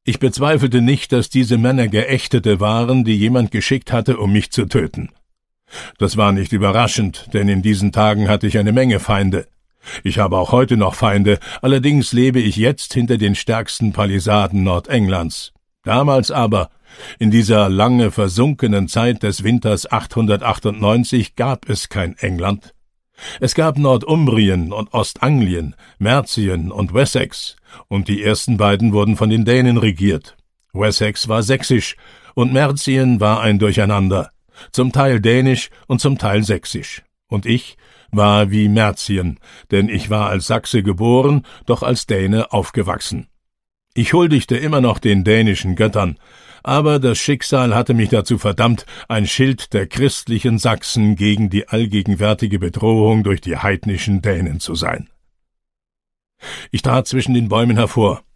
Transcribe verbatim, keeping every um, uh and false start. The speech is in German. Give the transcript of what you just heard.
Ich bezweifelte nicht, dass diese Männer Geächtete waren, die jemand geschickt hatte, um mich zu töten. Das war nicht überraschend, denn in diesen Tagen hatte ich eine Menge Feinde. Ich habe auch heute noch Feinde, allerdings lebe ich jetzt hinter den stärksten Palisaden Nordenglands. Damals aber, in dieser lange versunkenen Zeit des Winters achthundertachtundneunzig, gab es kein England. Es gab Nordumbrien und Ostanglien, Mercien und Wessex, und die ersten beiden wurden von den Dänen regiert. Wessex war sächsisch, und Mercien war ein Durcheinander, zum Teil dänisch und zum Teil sächsisch. Und ich war wie Mercien, denn ich war als Sachse geboren, doch als Däne aufgewachsen. Ich huldigte immer noch den dänischen Göttern, aber das Schicksal hatte mich dazu verdammt, ein Schild der christlichen Sachsen gegen die allgegenwärtige Bedrohung durch die heidnischen Dänen zu sein. Ich trat zwischen den Bäumen hervor.